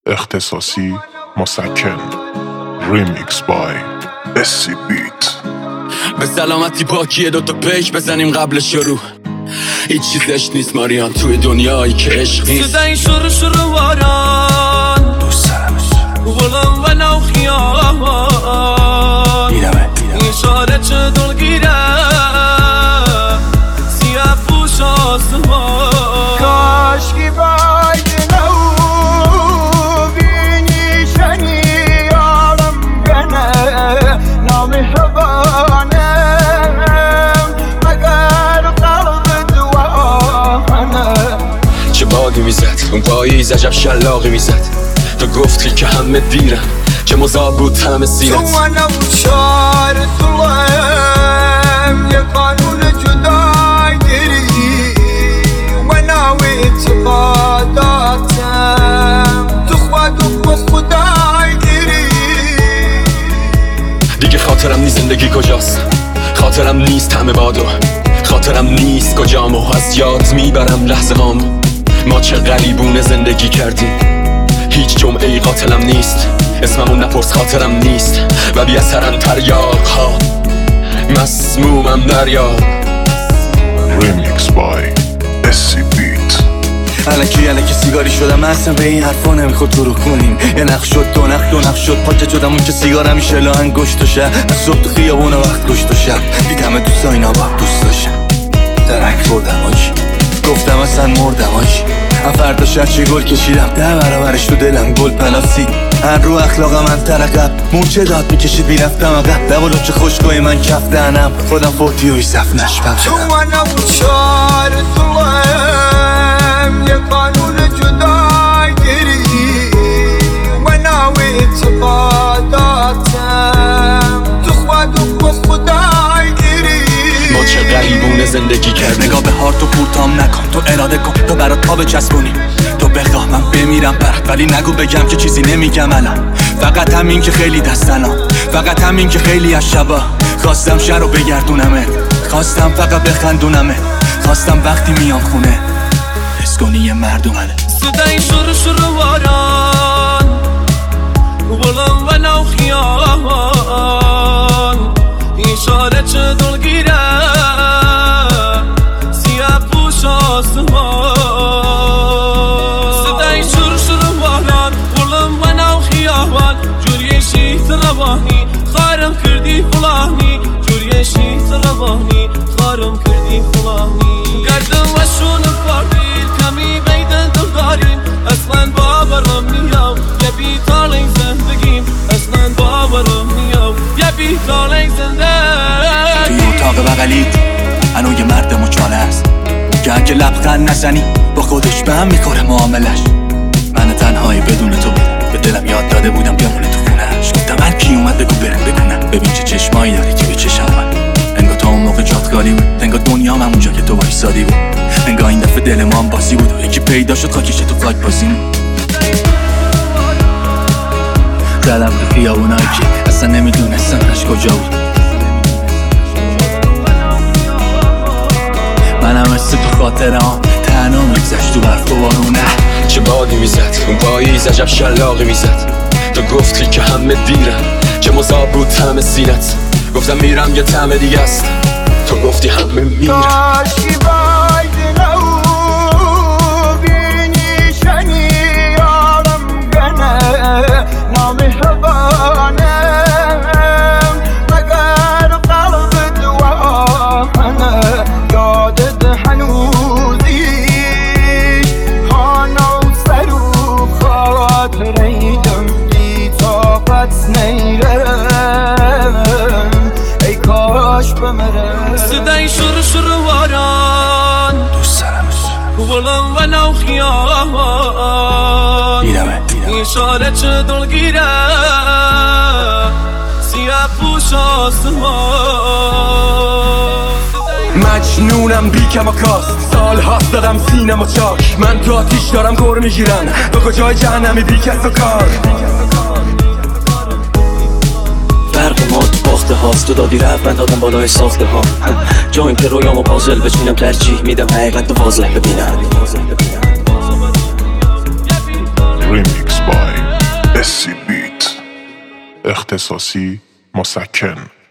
اختصاصی مسکن. ریمیکس بای اسی بیت. به سلامتی پاکیه دوتا پیک بزنیم قبل شروع. هیچ چیزش نیست ماریان توی دنیایی که عشق نیست. صدای شروع واران دوست دارمش ولم و نو خیابان دیدمه اشاره چه دلگیره سیاه پوش آسمان کاشکی باید نو بینی شنی یارم گنه نامهربانم مگر قلب دوانه. چه بادی میزد اون پاییز عجب شلاقی میزد. تو گفتی که همه دیرن چه مزاب بود همه سیرت. تو منم شعر طولم یه قانون جدای گیری و ناوی اعتقاداتم تو خود و خدای گیری. دیگه خاطرم نیست زندگی کجاست، خاطرم نیست همه بادو، خاطرم نیست کجامو از یاد میبرم لحظه هامو. ما چه غریبونه زندگی کردیم، هیچ جمعه قاتلم نیست، اسممون نپرس خاطرم نیست و بی اثرن تریاق ها مسمومم دریاب. ریمیکس بای اسی بیت. الکی سیگاری شدم اصلا به این حرفا نمیخواد تو رو کنیم. یه نخ شد دو نخ شد پاکه شدم اون که سیگار همیشه لاهن گشت و شب از صبح تو خیابون وقت گشت و شب دیدم دوستا اینا با دوست داشتم درک بردم آجی گفتم اصلا مردم آجی فردا شد چه گل کشیدم 10 برابرش تو دلم گل پلاسی هر رو اخلاقم من ترقب مورچه داد میکشید بیرفتم اقب لب و لچه خوشگوی من کف دهنم خودم فوتی و ایصف نشبم تو شدم. منم شعر طولم یه قانون جدای گیری و ناوی اعتقاداتم تو خود و خدای گیری. ما چه غریبونه زندگی کردیم. نگاه به هارت و پورتام نکن تو اراده کن تو برات پا بچسبونی تو بخواه من بمیرم برات ولی نگو بگم که چیزی نمیگم الان. فقط همین که خیلی دستنام فقط همین که خیلی از شبا خواستم شهر رو بگردونمه خواستم فقط بخندونمه خواستم وقتی میام خونه حس کنی یه مرد اومده. صدای شروع واران ولم و نو خیابان اشاره چه دلگیره سیاه پوش آسمان. صدای شروع واران ولم و نو خیابان جوری شیت روانی خارم کردی فلانی جوری شیت روانی خارم کردی فلانی. گردم و شون پاردیل کمی بیدن داریم اصلا باورم نیام یه بیتالی زندگیم اصلا باورم نیام یه بیتالی زندگیم. توی اتاق بغلیت هنو یه مرد مچاله است که اگه لبخند نزنی با خودش به هم میخوره معاملش. من تنهایی بدون تو به دلم یاد داده بودم بیامونه تو خونهش گفتم من کی اومد بگو برم بگونم ببین چه چشمایی داری توی چشم من. انگار تا اون موقع جات خالی بود انگار دنیام همونجا که تو وایسادی بود انگار این دفعه دل ما هم بازی بود و یکی پیدا شد خاکش تو فلاک بازیم. زدم تو خیابونایی که اصلا نمیدونستمش کجا بود. منم مثل تو خاطرام تنها میگذشت تو برف و بارونه. چه بادی میزد اون پاییز عجب شلاقی میزد. تو گفتی که همه دیرن چه مزاب بود همه سینت. گفتم میرم یه طعم دیگه است تو گفتی همه میرن. کاشکی باید نو بینی شنی یارم گنه نامهربانم مگر قلب دوانه. یادت هنوزی خانه و سر و خاطریدم بی طاقت نیرم ای کاش بمرم. صدای شروع واران دوست دارمش ولم و نو خیابان دیدمه اشاره چه دلگیره سیاه پوش آسمان. مجنونم بی کم و کاست سال هاست دادم سینم و چاک من تو آتیش دارم گر میگیرن تو کجای جهنمی بی کس و کار. فرق ما تو باخته هاست تو دادی رفت من دادم بالای ساخته ها جایم که رویامو پازل بچینم ترجیح میدم حقیقت تو واضح ببینم. ریمیکس بای SC بیت اختصاصی مسکن